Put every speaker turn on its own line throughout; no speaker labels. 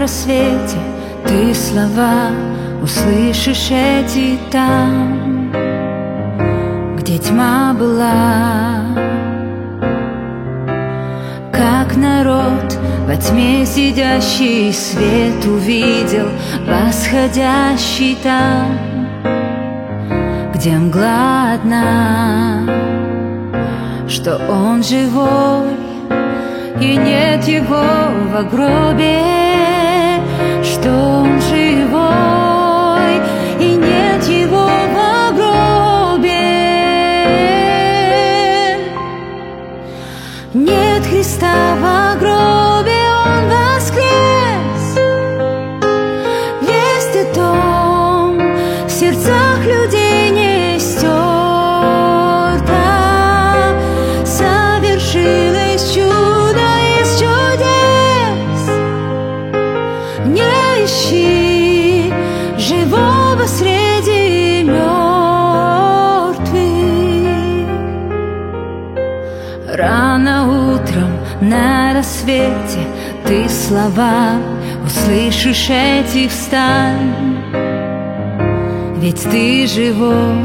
рассвете ты слова услышишь эти там, где тьма была. Как народ во тьме сидящий свет увидел восходящий там, где мгла одна, что он живой, и нет его в гробе, что он живой, и нет его в гробе. Нет Христа в гробе, он воскрес. Есть и дом в сердцах людей не стерто. Совершилось чудо из чудес. Не ищи живого среди мертвых. Рано утром на рассвете ты слова услышишь эти: встань, ведь ты живой.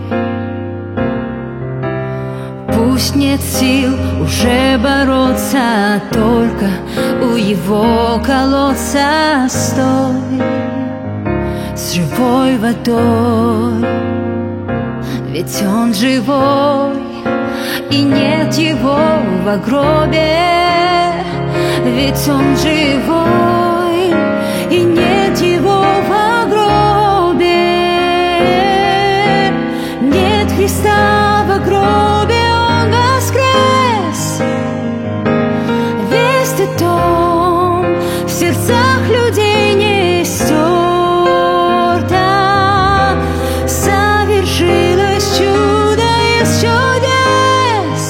Пусть нет сил уже бороться, только у его колодца стой с живой водой, ведь он живой, и нет его в гробе, ведь он живой, и нет его в гробе. Нет Христа в гробе, он воскрес. Весь ты дом в сердцах людей не стерто. Совершилось чудо из чудес.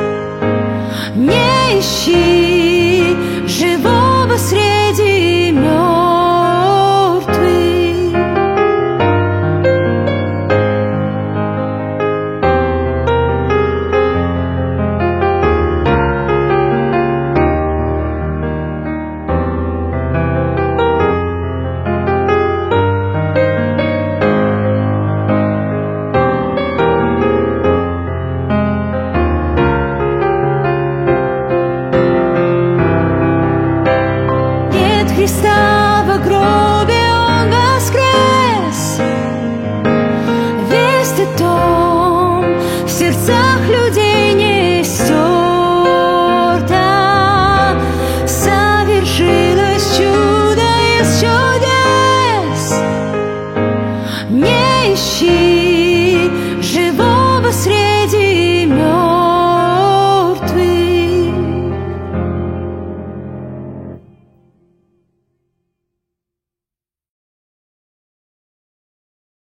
Не ищи живого среди мертвых. Христа в гробе.